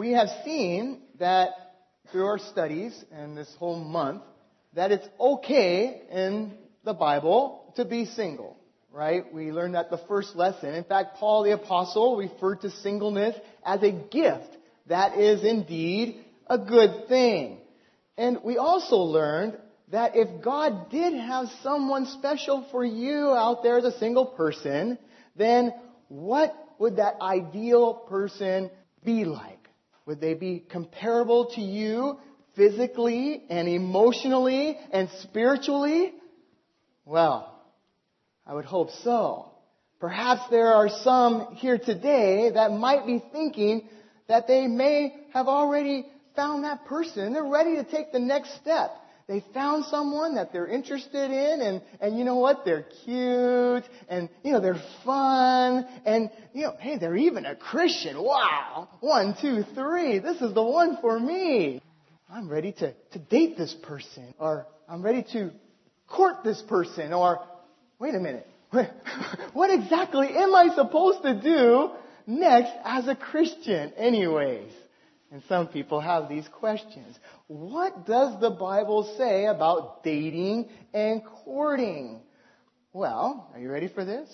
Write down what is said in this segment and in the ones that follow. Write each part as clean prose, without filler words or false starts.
we have seen that through our studies and this whole month, that it's okay in the Bible to be single, right? We learned that the first lesson. In fact, Paul the Apostle referred to singleness as a gift. That is indeed a good thing. And we also learned that if God did have someone special for you out there as a single person, then what would that ideal person be like? Would they be comparable to you physically and emotionally and spiritually? Well, I would hope so. Perhaps there are some here today that might be thinking that they may have already found that person. They're ready to take the next step. They found someone that they're interested in, and you know what? They're cute, and, they're fun, and, hey, they're even a Christian. Wow! 1, 2, 3. This is the one for me. I'm ready to date this person, or I'm ready to court this person, or, wait a minute. What exactly am I supposed to do next as a Christian anyways? And some people have these questions. What does the Bible say about dating and courting? Well, are you ready for this?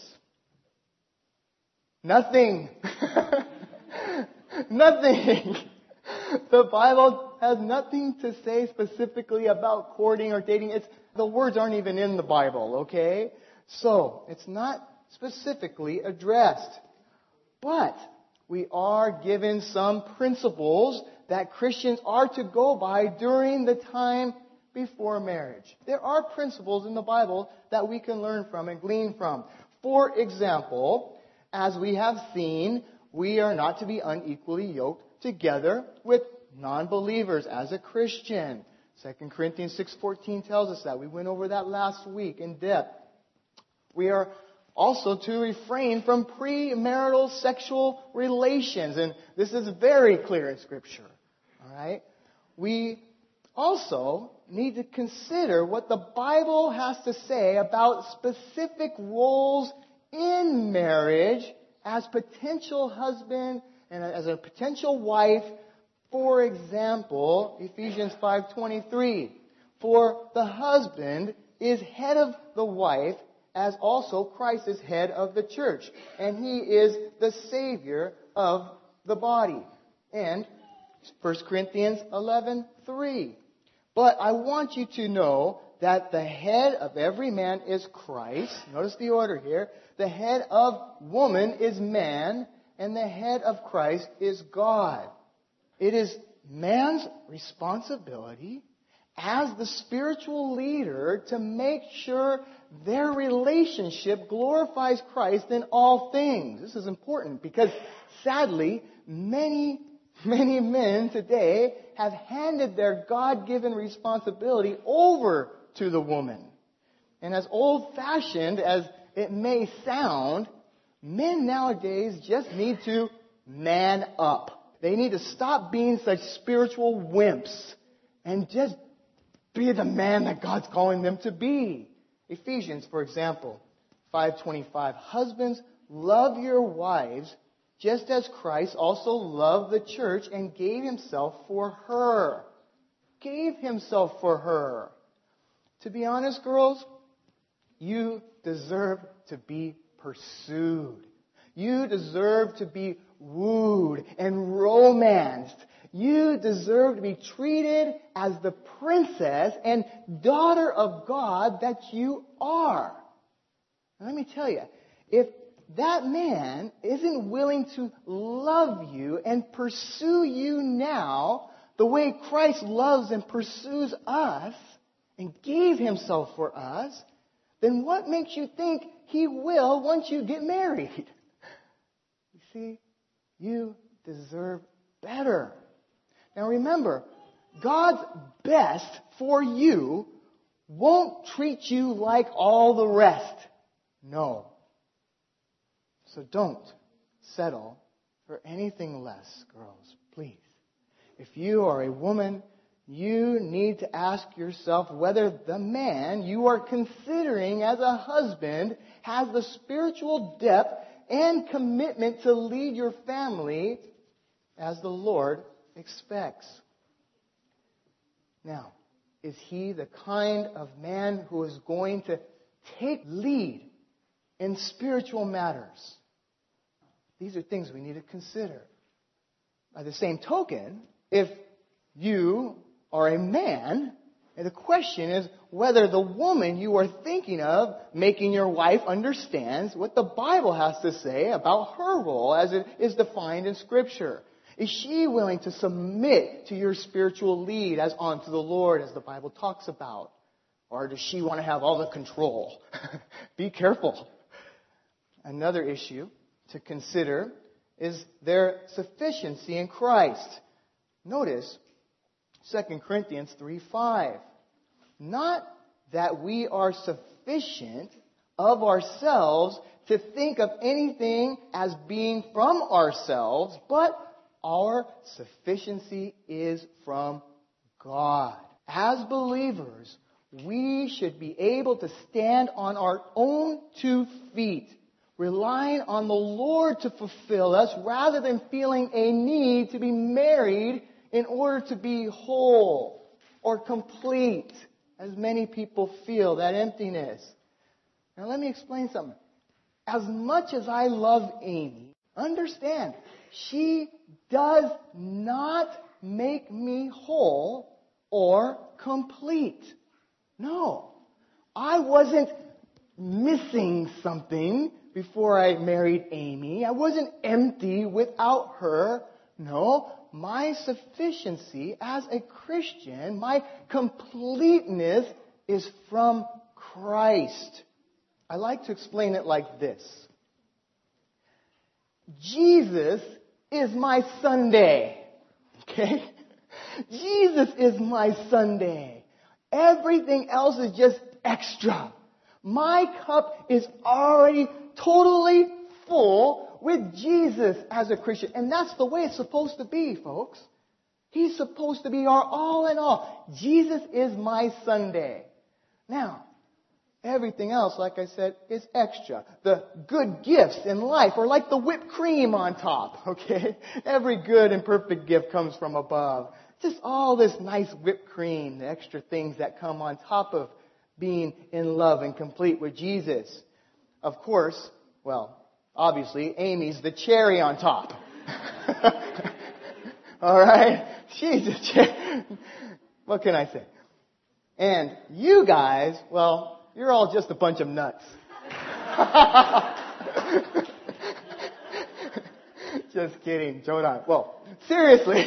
Nothing. Nothing. The Bible has nothing to say specifically about courting or dating. The words aren't even in the Bible, okay? So, it's not specifically addressed. But we are given some principles that Christians are to go by during the time before marriage. There are principles in the Bible that we can learn from and glean from. For example, as we have seen, we are not to be unequally yoked together with non-believers as a Christian. 2 Corinthians 6:14 tells us that. We went over that last week in depth. We are also to refrain from premarital sexual relations. And this is very clear in Scripture. All right? We also need to consider what the Bible has to say about specific roles in marriage as potential husband and as a potential wife. For example, Ephesians 5:23. For the husband is head of the wife, as also Christ is head of the church, and He is the Savior of the body. And 1 Corinthians 11:3. But I want you to know that the head of every man is Christ. Notice the order here. The head of woman is man, and the head of Christ is God. It is man's responsibility as the spiritual leader to make sure their relationship glorifies Christ in all things. This is important because, sadly, many men today have handed their God-given responsibility over to the woman. And as old-fashioned as it may sound, men nowadays just need to man up. They need to stop being such spiritual wimps and just be the man that God's calling them to be. Ephesians, for example, 5:25. Husbands, love your wives just as Christ also loved the church and gave Himself for her. Gave Himself for her. To be honest, girls, you deserve to be pursued. You deserve to be wooed and romanced. You deserve to be treated as the princess and daughter of God that you are. And let me tell you, if that man isn't willing to love you and pursue you now the way Christ loves and pursues us and gave Himself for us, then what makes you think He will once you get married? You see, you deserve better. Now remember, God's best for you won't treat you like all the rest. No. So don't settle for anything less, girls, please. If you are a woman, you need to ask yourself whether the man you are considering as a husband has the spiritual depth and commitment to lead your family as the Lord expects. Now, is he the kind of man who is going to take lead in spiritual matters? These are things we need to consider. By the same token, if you are a man, and the question is whether the woman you are thinking of making your wife understands what the Bible has to say about her role as it is defined in Scripture. Is she willing to submit to your spiritual lead as unto the Lord, as the Bible talks about? Or does she want to have all the control? Be careful. Another issue to consider is their sufficiency in Christ. Notice 2 Corinthians 3:5. Not that we are sufficient of ourselves to think of anything as being from ourselves, but our sufficiency is from God. As believers, we should be able to stand on our own 2 feet, relying on the Lord to fulfill us rather than feeling a need to be married in order to be whole or complete, as many people feel that emptiness. Now let me explain something. As much as I love Amy, understand, she does not make me whole or complete. No, I wasn't missing something before I married Amy. I wasn't empty without her. No, my sufficiency as a Christian, my completeness is from Christ. I like to explain it like this. Jesus is my Sunday. Okay? Jesus is my Sunday. Everything else is just extra. My cup is already totally full with Jesus as a Christian. And that's the way it's supposed to be, folks. He's supposed to be our all in all. Jesus is my Sunday. Now, everything else, like I said, is extra. The good gifts in life are like the whipped cream on top, okay? Every good and perfect gift comes from above. Just all this nice whipped cream, the extra things that come on top of being in love and complete with Jesus. Of course, well, obviously, Amy's the cherry on top. All right? She's a cherry. What can I say? And you guys, well, you're all just a bunch of nuts. Just kidding. Jodan. Well, seriously.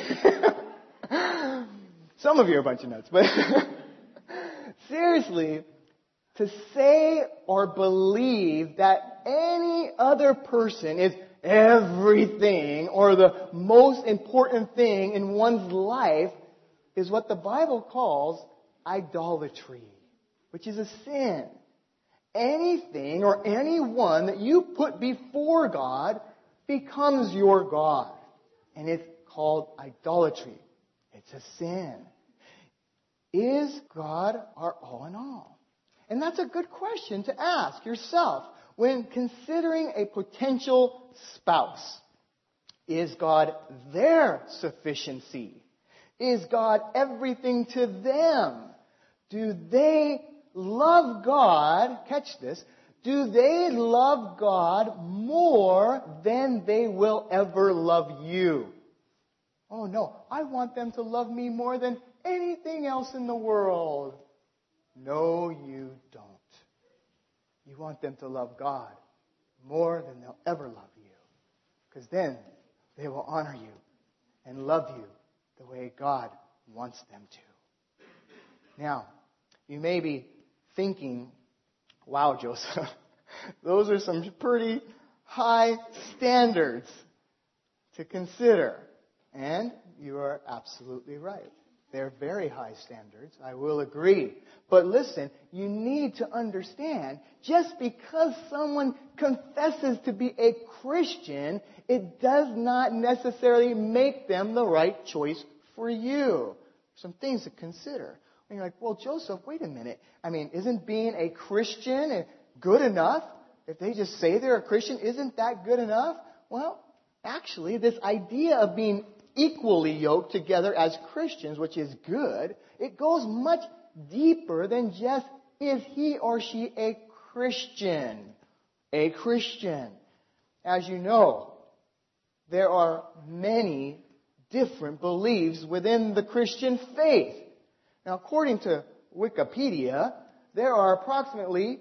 Some of you are a bunch of nuts, but seriously, to say or believe that any other person is everything or the most important thing in one's life is what the Bible calls idolatry, which is a sin. Anything or anyone that you put before God becomes your God. And it's called idolatry. It's a sin. Is God our all in all? And that's a good question to ask yourself when considering a potential spouse. Is God their sufficiency? Is God everything to them? Do they love God? Catch this. Do they love God more than they will ever love you? Oh no, I want them to love me more than anything else in the world. No, you don't. You want them to love God more than they'll ever love you. Because then they will honor you and love you the way God wants them to. Now, you may be thinking, wow, Joseph, those are some pretty high standards to consider. And you are absolutely right. They're very high standards. I will agree. But listen, you need to understand, just because someone confesses to be a Christian, it does not necessarily make them the right choice for you. Some things to consider. And you're like, well, Joseph, wait a minute. I mean, isn't being a Christian good enough? If they just say they're a Christian, isn't that good enough? Well, actually, this idea of being equally yoked together as Christians, which is good, it goes much deeper than just, is he or she a Christian? A Christian. As you know, there are many different beliefs within the Christian faith. Now, according to Wikipedia, there are approximately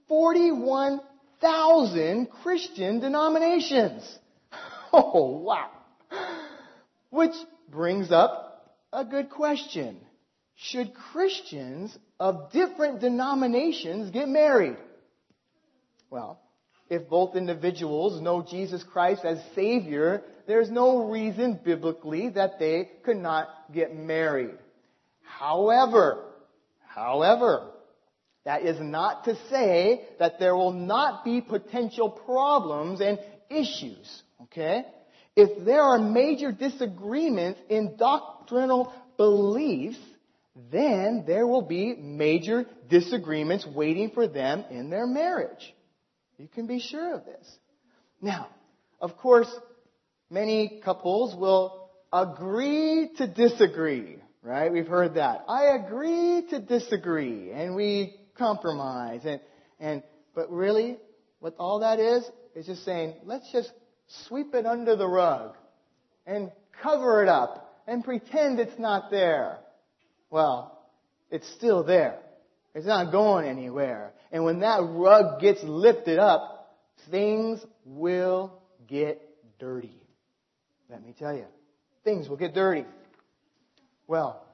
41,000 Christian denominations. Oh, wow. Which brings up a good question. Should Christians of different denominations get married? Well, if both individuals know Jesus Christ as Savior, there's no reason biblically that they could not get married. However, that is not to say that there will not be potential problems and issues, okay? If there are major disagreements in doctrinal beliefs, then there will be major disagreements waiting for them in their marriage. You can be sure of this. Now, of course, many couples will agree to disagree, right? We've heard that. I agree to disagree, and we compromise. But really, what all that is just saying, let's just sweep it under the rug and cover it up and pretend it's not there. Well, it's still there. It's not going anywhere. And when that rug gets lifted up, things will get dirty. Let me tell you, things will get dirty. Well,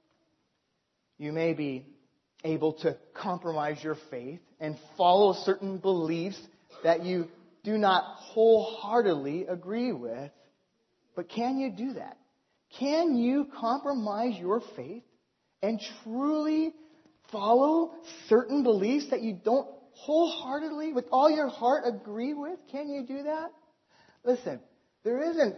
you may be able to compromise your faith and follow certain beliefs that you do not wholeheartedly agree with. But can you do that? Can you compromise your faith and truly follow certain beliefs that you don't wholeheartedly, with all your heart, agree with? Can you do that? Listen, there isn't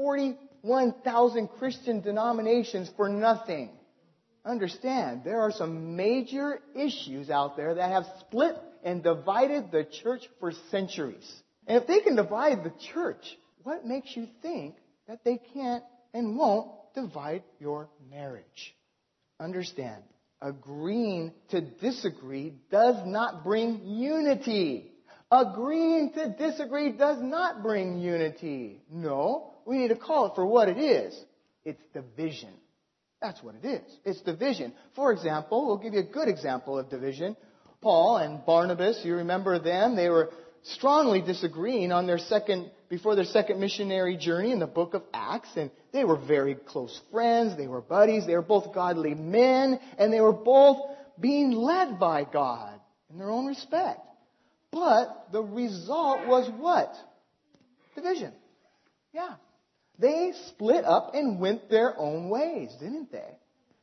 41,000 Christian denominations for nothing. Understand, there are some major issues out there that have split and divided the church for centuries. And if they can divide the church, what makes you think that they can't and won't divide your marriage? Understand, agreeing to disagree does not bring unity. Agreeing to disagree does not bring unity. No, we need to call it for what it is. It's division. That's what it is. It's division. For example, we'll give you a good example of division. Paul and Barnabas, you remember them? They were strongly disagreeing on before their second missionary journey in the book of Acts. And they were very close friends. They were buddies. They were both godly men. And they were both being led by God in their own respect. But the result was what? Division. Yeah. They split up and went their own ways, didn't they?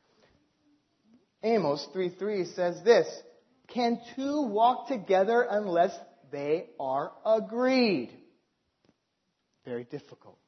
Amos 3:3 says this, "Can two walk together unless they are agreed?" Very difficult.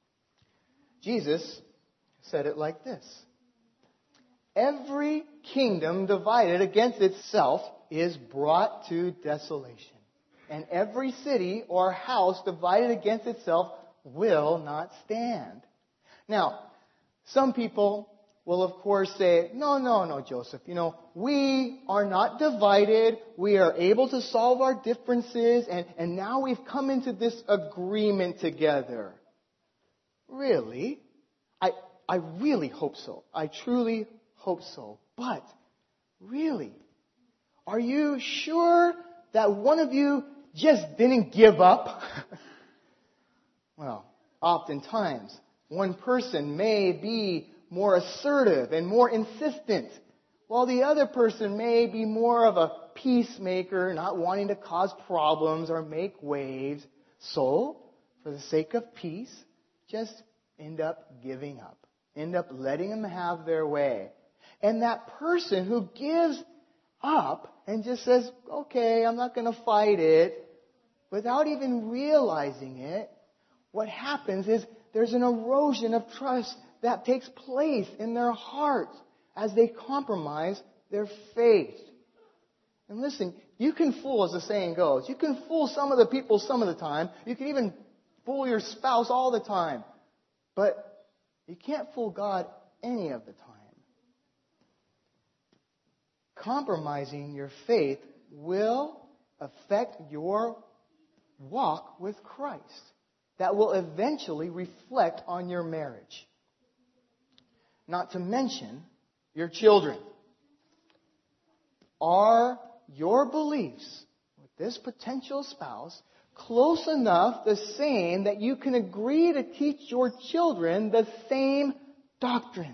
Jesus said it like this, "Every kingdom divided against itself is brought to desolation, and every city or house divided against itself will not stand." Now, some people will of course say, no, Joseph, we are not divided. We are able to solve our differences, and now we've come into this agreement together. Really? I really hope so. I truly hope so. But, really, are you sure that one of you just didn't give up? Well, oftentimes, one person may be more assertive and more insistent, while the other person may be more of a peacemaker, not wanting to cause problems or make waves. So, for the sake of peace, just end up giving up. End up letting them have their way. And that person who gives up and just says, okay, I'm not going to fight it, without even realizing it, what happens is there's an erosion of trust that takes place in their hearts as they compromise their faith. And listen, you can fool, as the saying goes. You can fool some of the people some of the time. You can even fool your spouse all the time. But You can't fool God any of the time. Compromising your faith will affect your walk with Christ. That will eventually reflect on your marriage. Not to mention your children. Are your beliefs with this potential spouse close enough the same that you can agree to teach your children the same doctrines?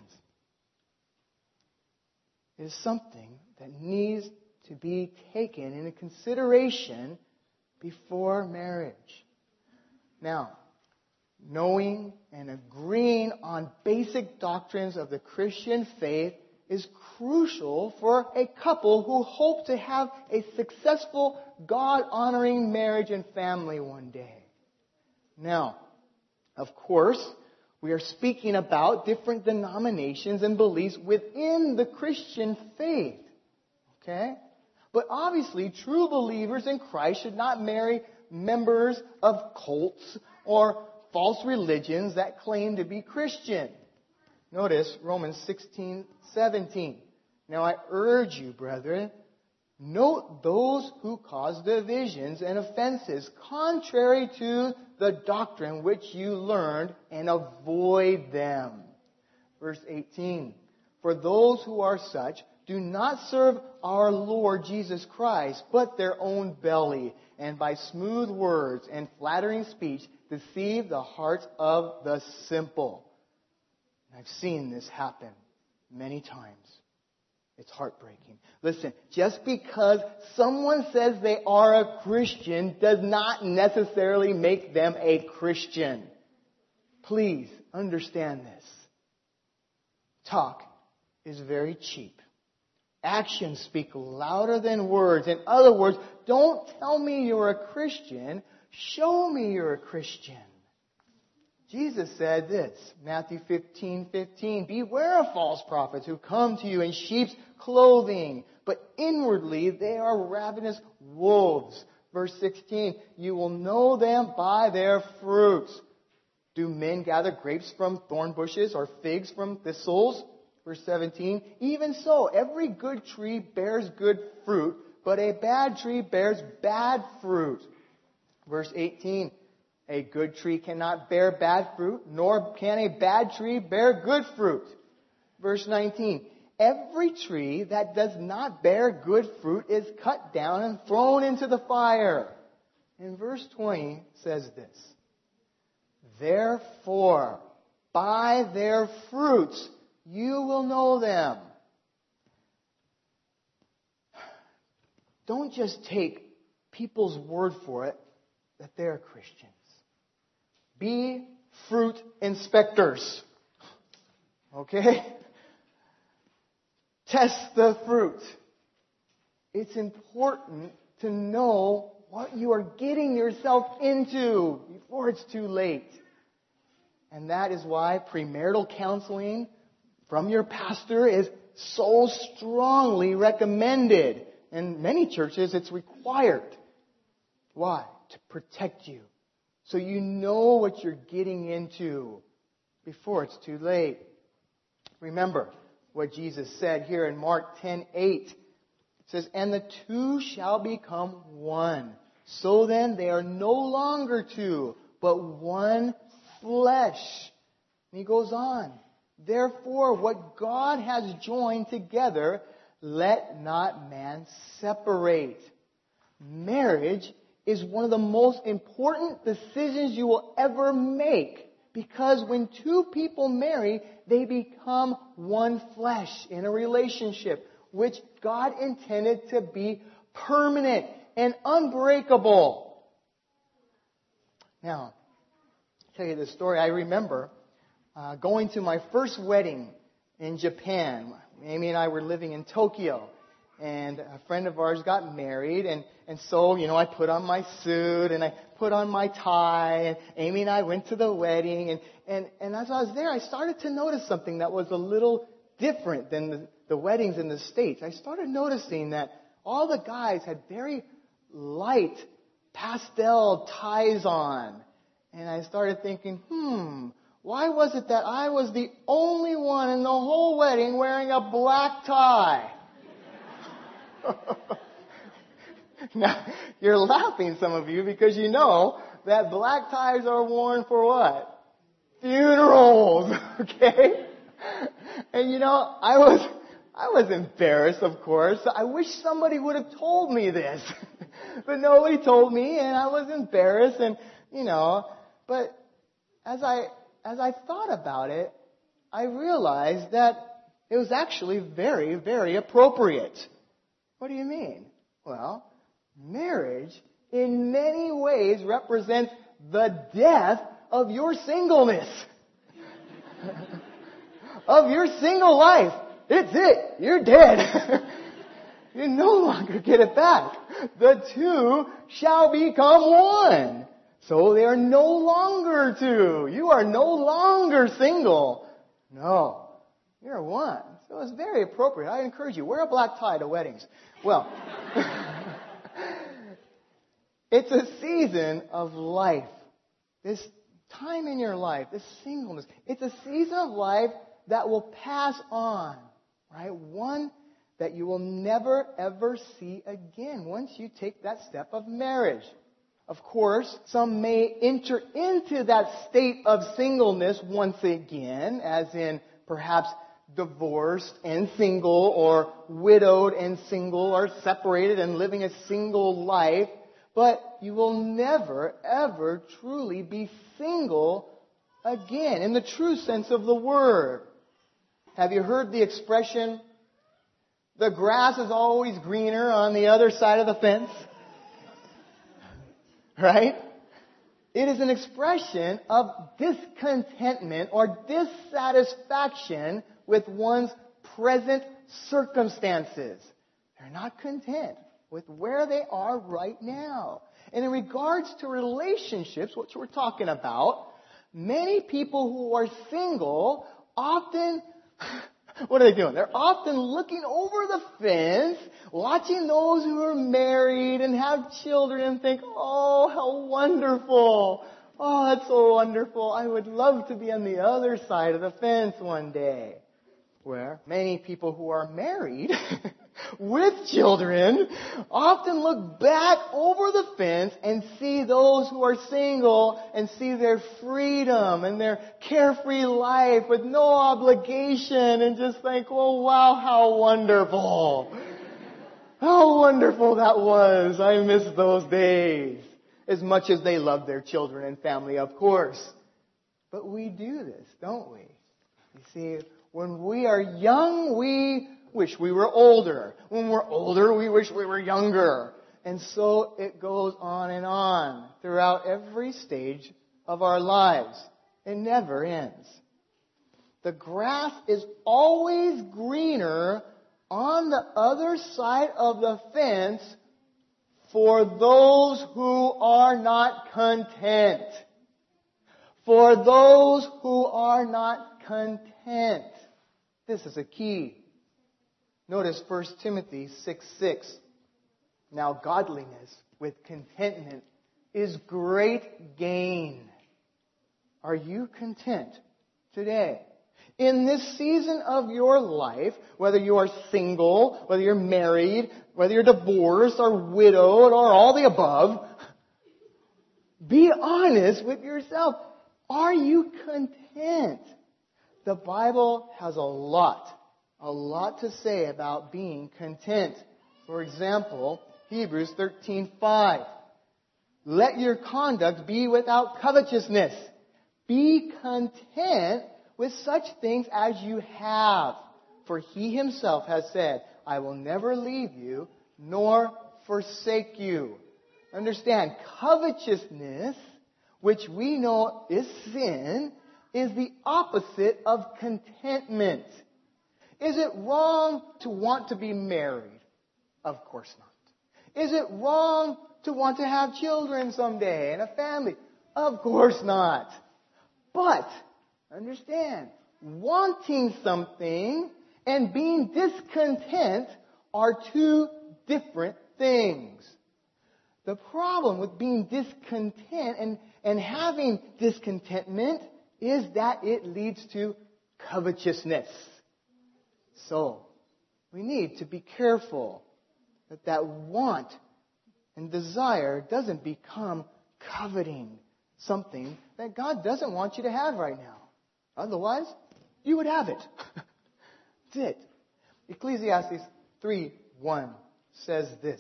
It is something that needs to be taken into consideration before marriage. Now, knowing and agreeing on basic doctrines of the Christian faith is crucial for a couple who hope to have a successful, God-honoring marriage and family one day. Now, of course, we are speaking about different denominations and beliefs within the Christian faith. Okay? But obviously, true believers in Christ should not marry members of cults or false religions that claim to be Christian. Notice Romans 16:17. Now I urge you, brethren, note those who cause divisions and offenses contrary to the doctrine which you learned, and avoid them. Verse 18. For those who are such do not serve our Lord Jesus Christ, but their own belly, and by smooth words and flattering speech deceive the hearts of the simple. I've seen this happen many times. It's heartbreaking. Listen, just because someone says they are a Christian does not necessarily make them a Christian. Please understand this. Talk is very cheap. Actions speak louder than words. In other words, don't tell me you're a Christian. Show me you're a Christian. Jesus said this, Matthew 15:15, beware of false prophets who come to you in sheep's clothing, but inwardly they are ravenous wolves. Verse 16, you will know them by their fruits. Do men gather grapes from thorn bushes or figs from thistles? Verse 17, even so, every good tree bears good fruit, but a bad tree bears bad fruit. Verse 18, a good tree cannot bear bad fruit, nor can a bad tree bear good fruit. Verse 19, every tree that does not bear good fruit is cut down and thrown into the fire. And verse 20 says this, therefore, by their fruits you will know them. Don't just take people's word for it that they're Christians. Be fruit inspectors. Okay? Test the fruit. It's important to know what you are getting yourself into before it's too late. And that is why premarital counseling from your pastor is so strongly recommended. In many churches, it's required. Why? To protect you. So you know what you're getting into before it's too late. Remember what Jesus said here in Mark 10:8. It says, and the two shall become one. So then they are no longer two, but one flesh. And he goes on. Therefore, what God has joined together, let not man separate. Marriage is one of the most important decisions you will ever make. Because when two people marry, they become one flesh in a relationship, which God intended to be permanent and unbreakable. Now, I'll tell you this story. I remember going to my first wedding in Japan. Amy and I were living in Tokyo. And a friend of ours got married, and so, I put on my suit, and I put on my tie, and Amy and I went to the wedding, and as I was there, I started to notice something that was a little different than the weddings in the States. I started noticing that all the guys had very light pastel ties on, and I started thinking, why was it that I was the only one in the whole wedding wearing a black tie? Now, you're laughing, some of you, because you know that black ties are worn for what? Funerals, okay? And you know, I was embarrassed, of course. I wish somebody would have told me this. But nobody told me, and I was embarrassed, and, you know, but as I thought about it, I realized that it was actually very, very appropriate. What do you mean? Well, marriage in many ways represents the death of your singleness. Of your single life. It's it. You're dead. You no longer get it back. The two shall become one. So they are no longer two. You are no longer single. No. You're one. So it's very appropriate. I encourage you, wear a black tie to weddings. Well, it's a season of life. This time in your life, this singleness, it's a season of life that will pass on, right? One that you will never, ever see again once you take that step of marriage. Of course, some may enter into that state of singleness once again, as in perhaps divorced and single, or widowed and single, or separated and living a single life. But you will never, ever truly be single again, in the true sense of the word. Have you heard the expression, the grass is always greener on the other side of the fence? Right? It is an expression of discontentment or dissatisfaction with one's present circumstances. They're not content with where they are right now. And in regards to relationships, which we're talking about, many people who are single often, what are they doing? They're often looking over the fence, watching those who are married and have children and think, oh, how wonderful. Oh, that's so wonderful. I would love to be on the other side of the fence one day. Where many people who are married with children often look back over the fence and see those who are single and see their freedom and their carefree life with no obligation and just think, oh, wow, how wonderful. How wonderful that was. I miss those days. As much as they love their children and family, of course. But we do this, don't we? You see, when we are young, we wish we were older. When we're older, we wish we were younger. And so it goes on throughout every stage of our lives. It never ends. The grass is always greener on the other side of the fence for those who are not content. For those who are not content. This is a key. Notice 1 Timothy 6:6. Now godliness with contentment is great gain. Are you content today? In this season of your life, whether you are single, whether you're married, whether you're divorced or widowed or all the above, be honest with yourself. Are you content? The Bible has a lot to say about being content. For example, Hebrews 13:5. Let your conduct be without covetousness. Be content with such things as you have. For he himself has said, I will never leave you nor forsake you. Understand, covetousness, which we know is sin, is the opposite of contentment. Is it wrong to want to be married? Of course not. Is it wrong to want to have children someday and a family? Of course not. But, understand, wanting something and being discontent are two different things. The problem with being discontent and having discontentment is that it leads to covetousness. So, we need to be careful that want and desire doesn't become coveting, something that God doesn't want you to have right now. Otherwise, you would have it. That's it. Ecclesiastes 3:1 says this.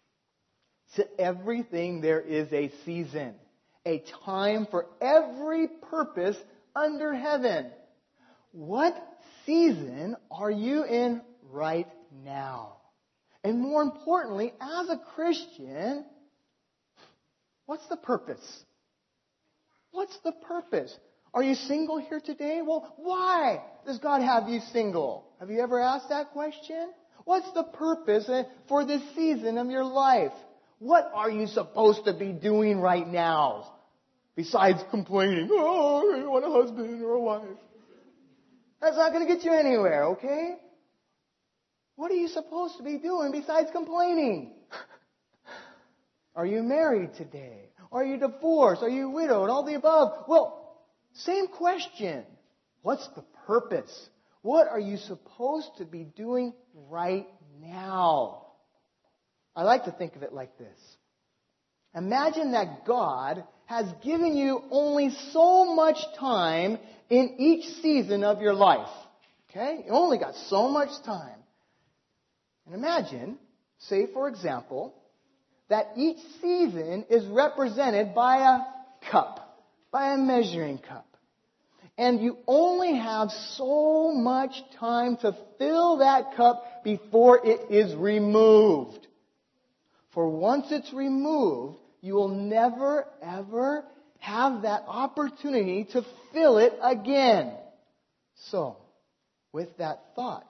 To everything there is a season, a time for every purpose under heaven. What season are you in right now? And more importantly, as a Christian, what's the purpose? What's the purpose? Are you single here today? Well, why does God have you single? Have you ever asked that question? What's the purpose for this season of your life? What are you supposed to be doing right now? Besides complaining, oh, I want a husband or a wife. That's not going to get you anywhere, okay? What are you supposed to be doing besides complaining? Are you married today? Are you divorced? Are you widowed? All the above. Well, same question. What's the purpose? What are you supposed to be doing right now? I like to think of it like this. Imagine that God has given you only so much time in each season of your life. Okay? You only got so much time. And imagine, say for example, that each season is represented by a cup, by a measuring cup. And you only have so much time to fill that cup before it is removed. For once it's removed, you will never, ever have that opportunity to fill it again. So, with that thought,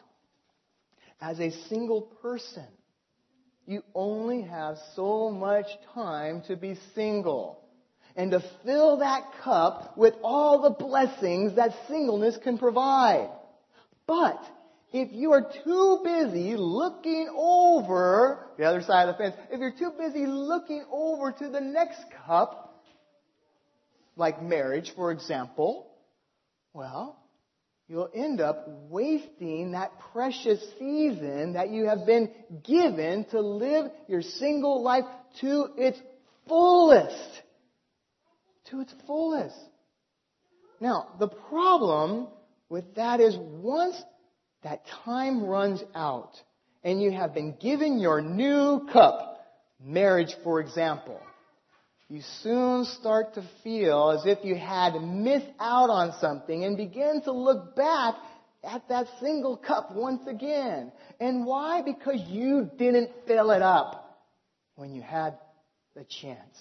as a single person, you only have so much time to be single and to fill that cup with all the blessings that singleness can provide. But if you are too busy looking over the other side of the fence, if you're too busy looking over to the next cup, like marriage, for example, well, you'll end up wasting that precious season that you have been given to live your single life to its fullest. To its fullest. Now, the problem with that is once that time runs out and you have been given your new cup, marriage, for example, you soon start to feel as if you had missed out on something and begin to look back at that single cup once again. And why? Because you didn't fill it up when you had the chance.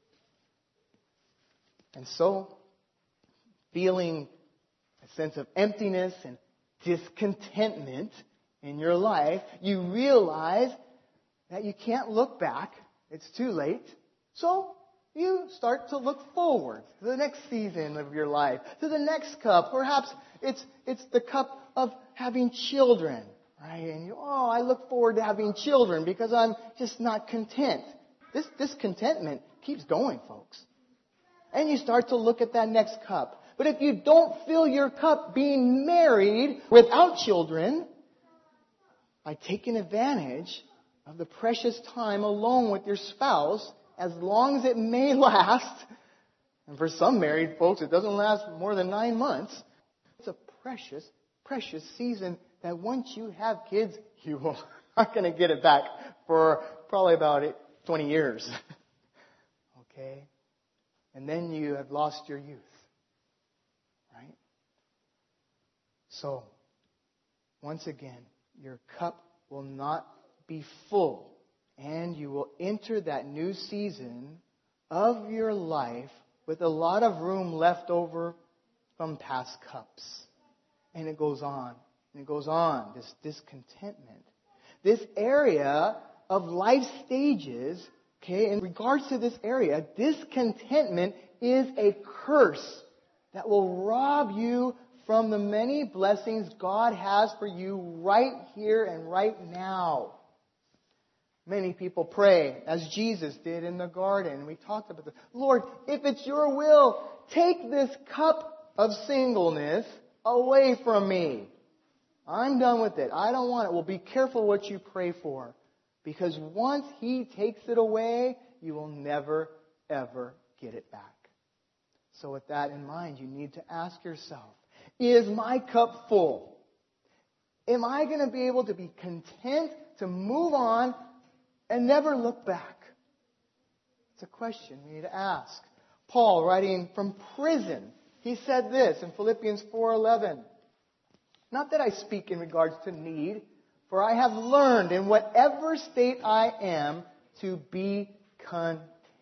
And so, feeling a sense of emptiness and discontentment in your life, you realize that you can't look back. It's too late. So, you start to look forward to the next season of your life, to the next cup. Perhaps it's the cup of having children, right? And I look forward to having children because I'm just not content. This discontentment keeps going, folks. And you start to look at that next cup. But if you don't fill your cup being married without children, by taking advantage of the precious time alone with your spouse, as long as it may last, and for some married folks it doesn't last more than 9 months, it's a precious, precious season that once you have kids, you will not going to get it back for probably about 20 years. Okay? And then you have lost your youth. Right? So, once again, your cup will not be full. And you will enter that new season of your life with a lot of room left over from past cups. And it goes on. And it goes on. This discontentment. This area of life stages, okay, in regards to this area, discontentment is a curse that will rob you from the many blessings God has for you right here and right now. Many people pray, as Jesus did in the garden. We talked about this. Lord, if it's your will, take this cup of singleness away from me. I'm done with it. I don't want it. Well, be careful what you pray for. Because once He takes it away, you will never, ever get it back. So with that in mind, you need to ask yourself, is my cup full? Am I going to be able to be content to move on and never look back? It's a question we need to ask. Paul, writing from prison, he said this in Philippians 4:11. Not that I speak in regards to need, for I have learned in whatever state I am to be content.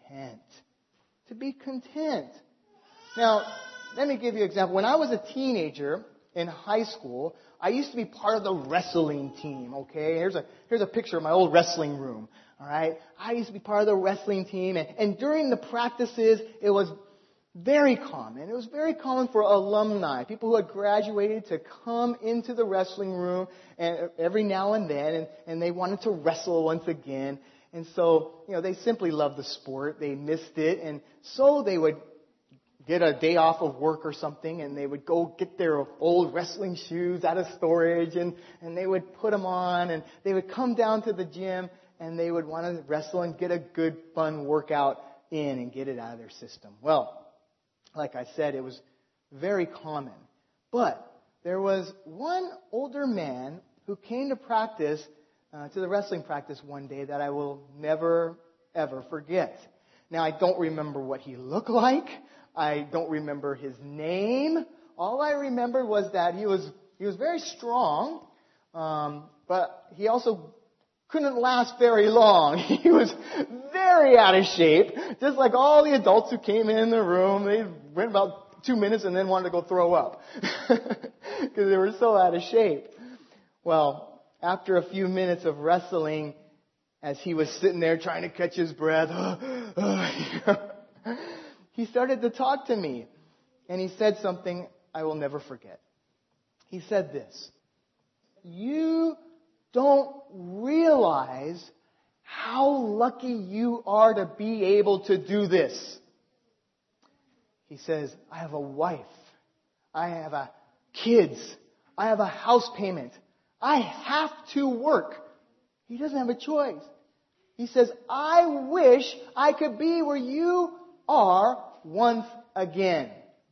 To be content. Now, let me give you an example. When I was a teenager in high school, I used to be part of the wrestling team, okay? Here's a picture of my old wrestling room, all right? I used to be part of the wrestling team, and during the practices, it was very common. It was very common for alumni, people who had graduated, to come into the wrestling room and every now and then, and they wanted to wrestle once again. And so, they simply loved the sport. They missed it, and so they would get a day off of work or something, and they would go get their old wrestling shoes out of storage, and they would put them on, and they would come down to the gym, and they would want to wrestle and get a good, fun workout in and get it out of their system. Well, like I said, it was very common. But there was one older man who came to practice, to the wrestling practice one day that I will never, ever forget. Now, I don't remember what he looked like. I don't remember his name. All I remember was that he was very strong, but he also couldn't last very long. He was very out of shape, just like all the adults who came in the room. They went about 2 minutes and then wanted to go throw up because they were so out of shape. Well, after a few minutes of wrestling, as he was sitting there trying to catch his breath, he started to talk to me, and he said something I will never forget. He said this: "You don't realize how lucky you are to be able to do this." He says, "I have a wife. I have kids. I have a house payment. I have to work." He doesn't have a choice. He says, "I wish I could be where you are once again."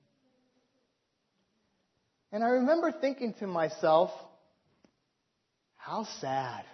And I remember thinking to myself, how sad.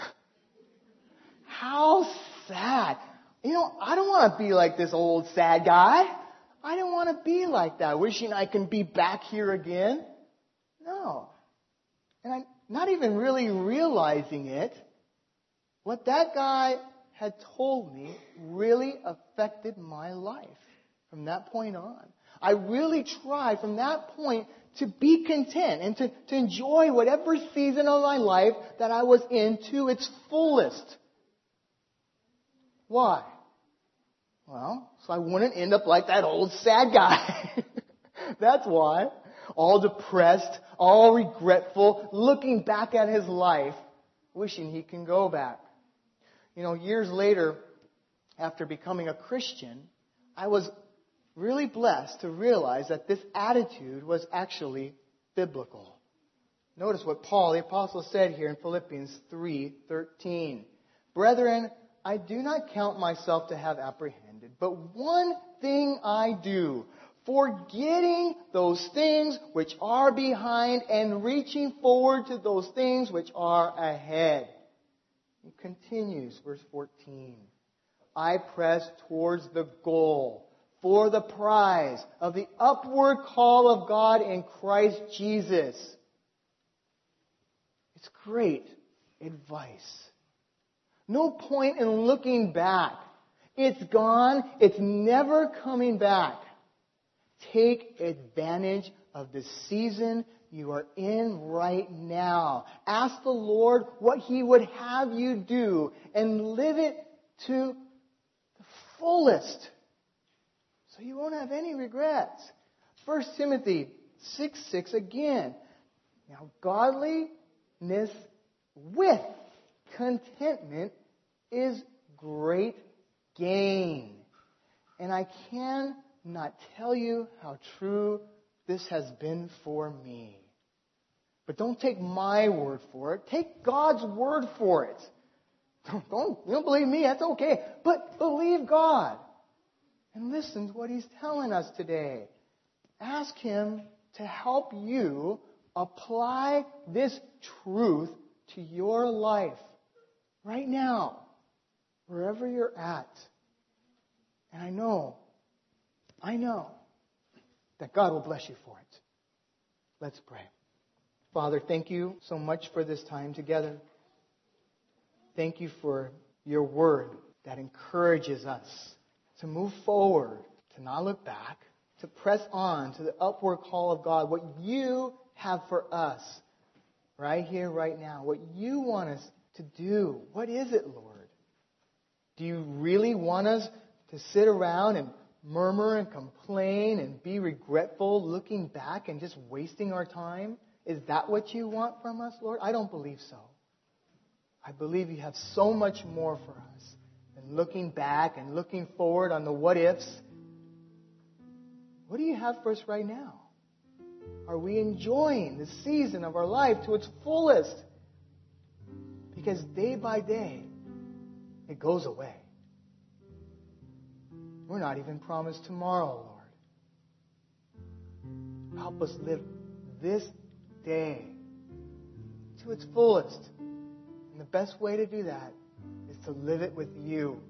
How sad. I don't want to be like this old sad guy. I don't want to be like that, wishing I can be back here again. No. And I'm not even really realizing it. What that guy had told me really affected my life from that point on. I really tried from that point to be content and to enjoy whatever season of my life that I was in to its fullest. Why? Well, so I wouldn't end up like that old sad guy. That's why. All depressed, all regretful, looking back at his life, wishing he can go back. Years later, after becoming a Christian, I was really blessed to realize that this attitude was actually biblical. Notice what Paul, the apostle, said here in Philippians 3:13. "Brethren, I do not count myself to have apprehended, but one thing I do, forgetting those things which are behind and reaching forward to those things which are ahead." He continues, verse 14. "I press towards the goal for the prize of the upward call of God in Christ Jesus." It's great advice. No point in looking back. It's gone. It's never coming back. Take advantage of the season you are in right now. Ask the Lord what He would have you do and live it to the fullest, so you won't have any regrets. 1 Timothy 6:6 again. "Now godliness with contentment is great gain." And I cannot tell you how true this has been for me. But don't take my word for it. Take God's word for it. You don't believe me, that's okay. But believe God. And listen to what He's telling us today. Ask Him to help you apply this truth to your life right now, wherever you're at. And I know that God will bless you for it. Let's pray. Father, thank you so much for this time together. Thank you for your word that encourages us to move forward, to not look back, to press on to the upward call of God, what you have for us right here, right now, what you want us to do. What is it, Lord? Do you really want us to sit around and murmur and complain and be regretful, looking back and just wasting our time? Is that what you want from us, Lord? I don't believe so. I believe you have so much more for us than looking back and looking forward on the what ifs. What do you have for us right now? Are we enjoying the season of our life to its fullest? Because day by day, it goes away. We're not even promised tomorrow, Lord. Help us live this day to its fullest. And the best way to do that is to live it with you.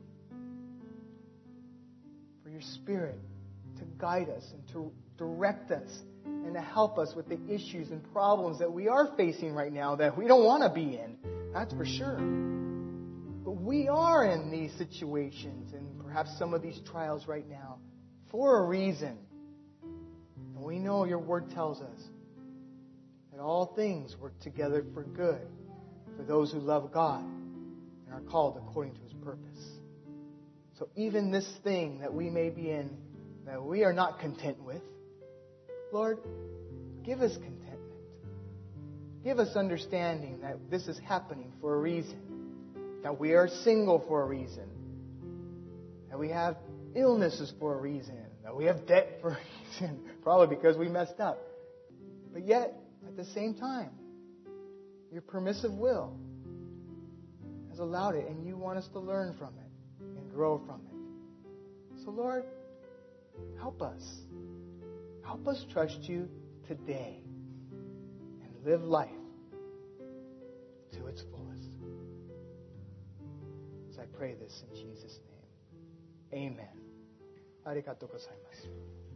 For your Spirit to guide us and to direct us and to help us with the issues and problems that we are facing right now that we don't want to be in. That's for sure. But we are in these situations and perhaps some of these trials right now for a reason. And we know your word tells us that all things work together for good for those who love God and are called according to His purpose. So even this thing that we may be in that we are not content with, Lord, give us contentment. Give us understanding that this is happening for a reason. That we are single for a reason. That we have illnesses for a reason. That we have debt for a reason. Probably because we messed up. But yet, at the same time, your permissive will has allowed it, and you want us to learn from it and grow from it. So, Lord, help us. Help us trust you today and live life to its fullest. So I pray this in Jesus' name. Amen. ありがとうございます。